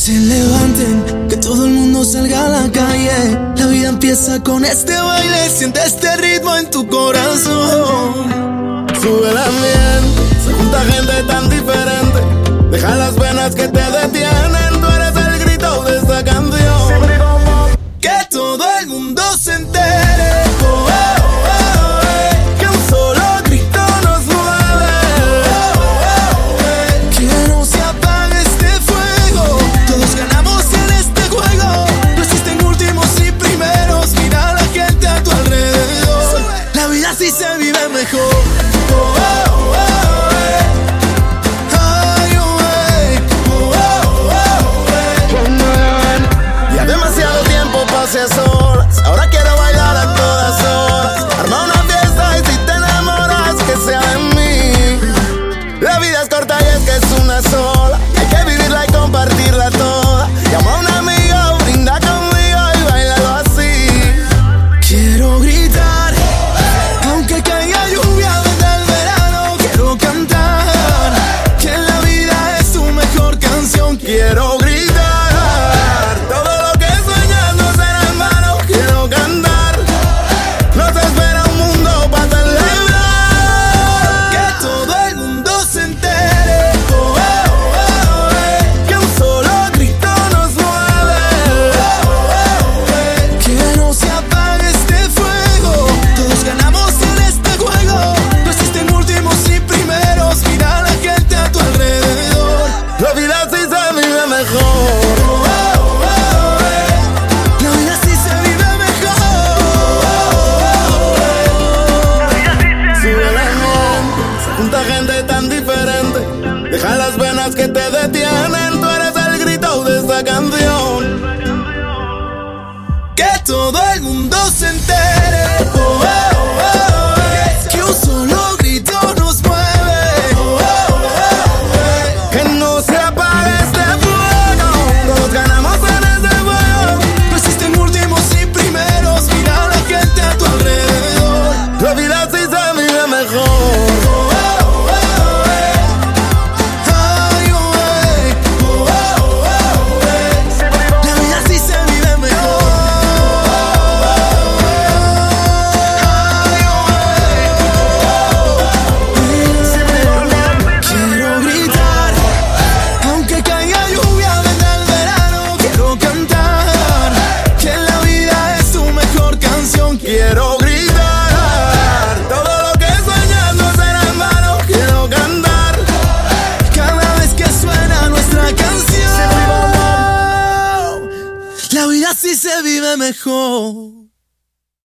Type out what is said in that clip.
se levanten, que todo el mundo salga a la calle. La vida empieza con este baile, siente este ritmo en tu corazón. Sube el ambiente, se junta gente tan diferente. Deja las penas que te detienen, tú eres el grito de esta canción. Que todo el mundo se entere, Que un solo grito nos mueve, que no se apague este fuego. Todos ganamos en este juego, no existen últimos y primeros. Mira a la gente a tu alrededor, la vida así se vive mejor. Ya demasiado tiempo pasé a solas, ahora quiero bailar a todas horas. Arma una fiesta y si te enamoras que sea de mí. La vida es corta y es que es una sola, hay que vivirla y compartirla toda. Llama a un amigo, brinda conmigo y bailalo así. Quiero gritar, aunque caiga lluvia desde el verano. Quiero cantar, que la vida es tu mejor canción. Quiero gritar, todo lo que sueñas no será en vano. Quiero cantar, nos espera un mundo para celebrar. Que todo el mundo se entere, Que un solo grito nos mueve, que no se apague este fuego. Todos ganamos en este juego, no existen últimos y primeros. Mira a la gente a tu alrededor, la vida así se vive mejor. la vida así se vive mejor. Sube el ambiente, se junta gente tan diferente. Deja las penas que te detienen, tú eres el grito de esta canción. Que todo el mundo se entere, que un solo grito nos mueve, Que no se apague este fuego, todos ganamos en este juego. no existen últimos y primeros. Mira a la gente a tu alrededor, La vida así se vive mejor. la vida así se vive mejor. Quiero gritar, aunque caiga lluvia desde el verano. Quiero cantar, que la vida es tu mejor canción. Quiero gritar, todo lo que sueñas no será en vano. Quiero cantar, Cada vez que suena nuestra canción, la vida así se vive mejor.